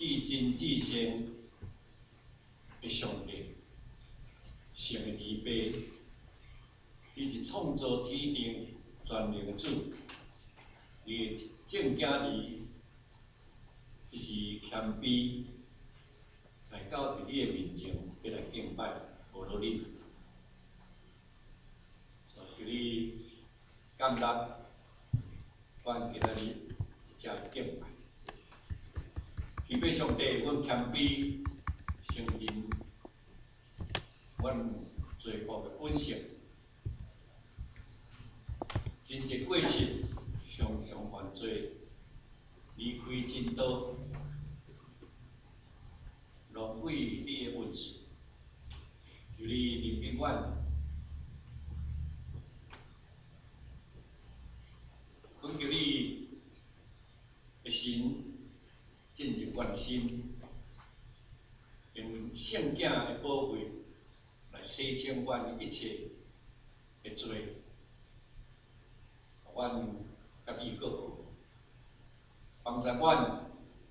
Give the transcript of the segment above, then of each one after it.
至真至善的上帝，圣的慈悲，伊是创造天地全能的主，伊的正经字就是谦卑，来到伫你的面前，要来敬拜，无落你。求你感恩，阮今仔日遮敬拜。祈祷上帝，阮谦卑承认，阮罪恶的本性，真正过失，常常犯罪，离开真道，浪费你的恩赐。求你怜悯阮。 恳求你的神进入阮心，用圣经的宝贵来洗清阮一切的罪，阮甲伊过好，帮助阮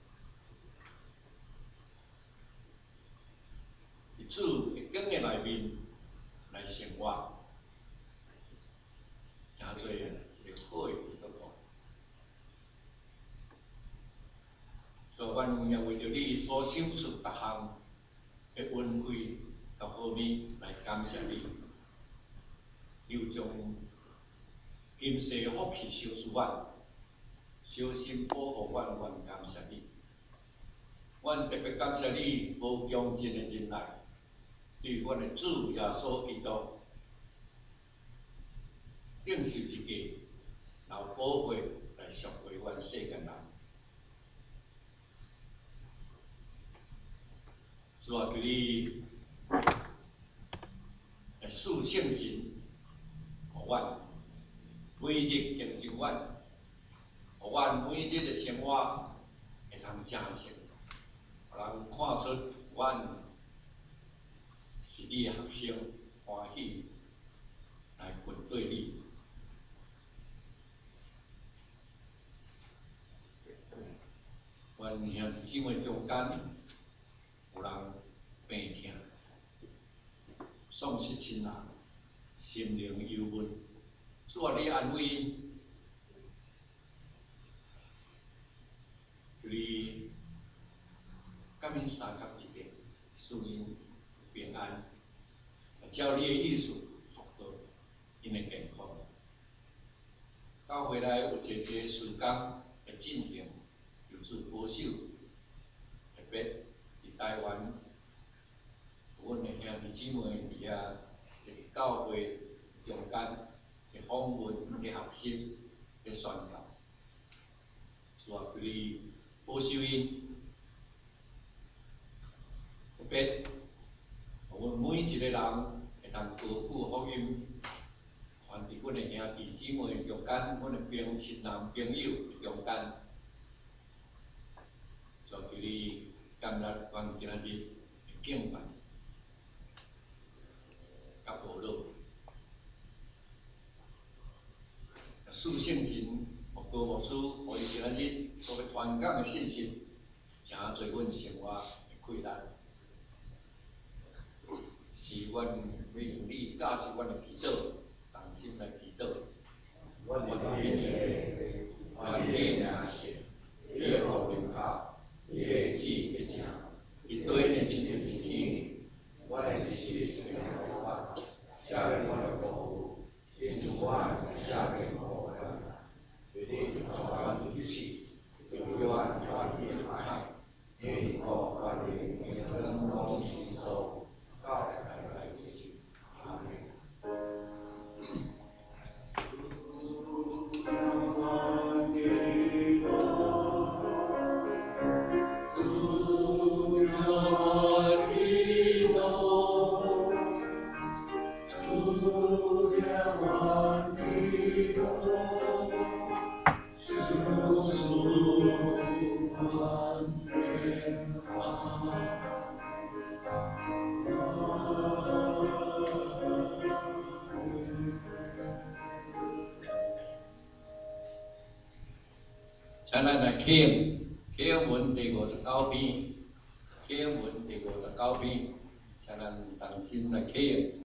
伫主的光的内面来生活，真侪一个好的基督徒。 所以，阮也为着你所受出各项的恩惠甲好物来感谢你，又将今世的福气赏赐阮，小心保护阮，阮感谢你。阮特别感谢你无强尽的忍耐，对阮的主耶稣基督顶十字架，然后宝血来赎回阮世间人。 主啊，求你来赐圣神，互阮每日更新阮，互阮每日的生活会通正善，互人看出阮是你的学生，欢喜来群对你。阮兄弟姊妹中间有人。 病痛，丧失亲人，心灵忧闷。主啊，你安慰因，求你甲因三甲一定，使因平安，照你的意思福到因的健康。到回来有一个事工的进行，由主保守，特别伫台湾。 阮的兄弟姊妹伫遐，伫教会中间，伫访问伫学习，伫宣教，主啊，求你保守因，特别，阮每一个人会通高举福音，传伫阮的兄弟姊妹中间，阮的亲人朋友中间，主啊，求你感恩阮今仔日的敬拜。 甲无落，赐圣神，互高牧师，互伊今仔日所要传讲的信息，诚做阮生活的困难，是阮要用你教示阮的祈祷，同心来祈祷。阮的天父，愿你名圣，你的国临到，你的旨意行，伫对的一日天天，阮的日时常互阮。 下面我的服务，进入我下面我的，决定转换语气，有关转变派，愿以后关于每分钟吸收，到来自己，阿门。 咱来听启文第59篇，启文第59篇，请咱同心来启用。